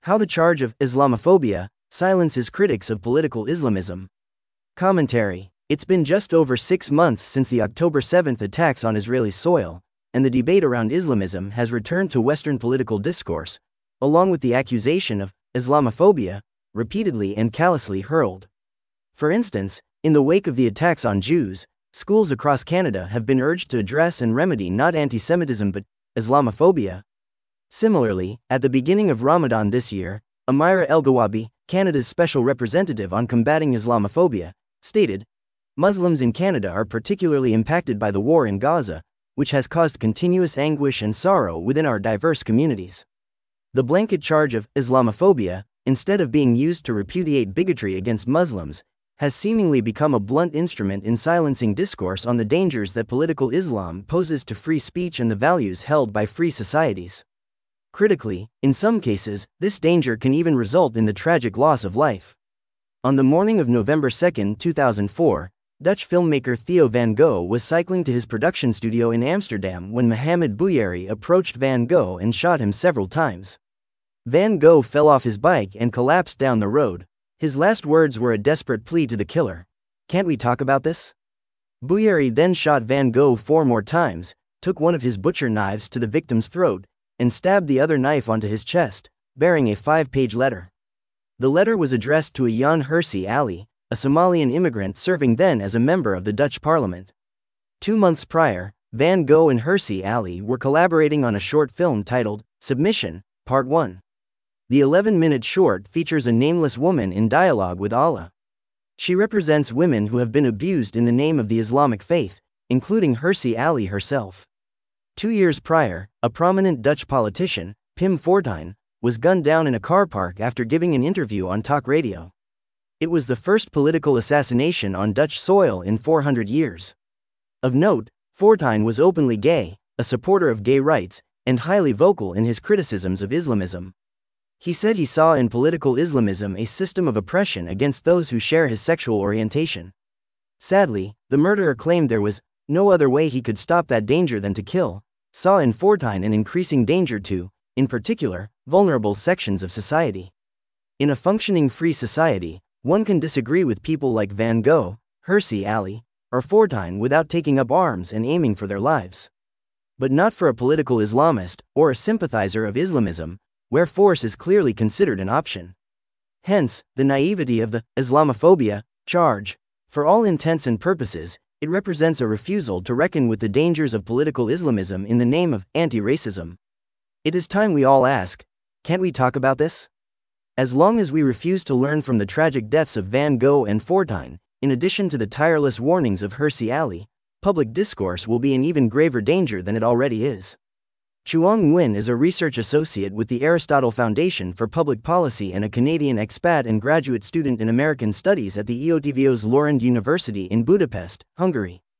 How the charge of Islamophobia silences critics of political Islamism. Commentary. It's been just over 6 months since the October 7th attacks on Israeli soil, and the debate around Islamism has returned to Western political discourse, along with the accusation of Islamophobia repeatedly and callously hurled. For instance, in the wake of the attacks on Jews, schools across Canada have been urged to address and remedy not anti-Semitism but Islamophobia. Similarly, at the beginning of Ramadan this year, Amira El-Gawabi, Canada's special representative on combating Islamophobia, stated, "Muslims in Canada are particularly impacted by the war in Gaza, which has caused continuous anguish and sorrow within our diverse communities." The blanket charge of Islamophobia, instead of being used to repudiate bigotry against Muslims, has seemingly become a blunt instrument in silencing discourse on the dangers that political Islam poses to free speech and the values held by free societies. Critically, in some cases, this danger can even result in the tragic loss of life. On the morning of November 2, 2004, Dutch filmmaker Theo van Gogh was cycling to his production studio in Amsterdam when Mohamed Bouyeri approached Van Gogh and shot him several times. Van Gogh fell off his bike and collapsed down the road. His last words were a desperate plea to the killer. "Can't we talk about this?" Bouyeri then shot Van Gogh 4 more times, took one of his butcher knives to the victim's throat, and stabbed the other knife onto his chest, bearing a 5-page letter. The letter was addressed to Ayaan Hirsi Ali, a Somalian immigrant serving then as a member of the Dutch parliament. 2 months prior, Van Gogh and Hirsi Ali were collaborating on a short film titled Submission, Part 1. The 11-minute short features a nameless woman in dialogue with Allah. She represents women who have been abused in the name of the Islamic faith, including Hirsi Ali herself. 2 years prior, a prominent Dutch politician, Pim Fortuyn, was gunned down in a car park after giving an interview on talk radio. It was the first political assassination on Dutch soil in 400 years. Of note, Fortuyn was openly gay, a supporter of gay rights, and highly vocal in his criticisms of Islamism. He said he saw in political Islamism a system of oppression against those who share his sexual orientation. Sadly, the murderer claimed there was no other way he could stop that danger than to kill, saw in Fortuyn an increasing danger to, in particular, vulnerable sections of society. In a functioning free society, one can disagree with people like Van Gogh, Hirsi Ali, or Fortuyn without taking up arms and aiming for their lives. But not for a political Islamist or a sympathizer of Islamism, where force is clearly considered an option. Hence, the naivety of the Islamophobia charge. For all intents and purposes, it represents a refusal to reckon with the dangers of political Islamism in the name of anti-racism. It is time we all ask, can't we talk about this? As long as we refuse to learn from the tragic deaths of Van Gogh and Fortuyn, in addition to the tireless warnings of Hirsi Ali, public discourse will be in even graver danger than it already is. Chuang Nguyen is a research associate with the Aristotle Foundation for Public Policy and a Canadian expat and graduate student in American Studies at the EOTVO's Lorand University in Budapest, Hungary.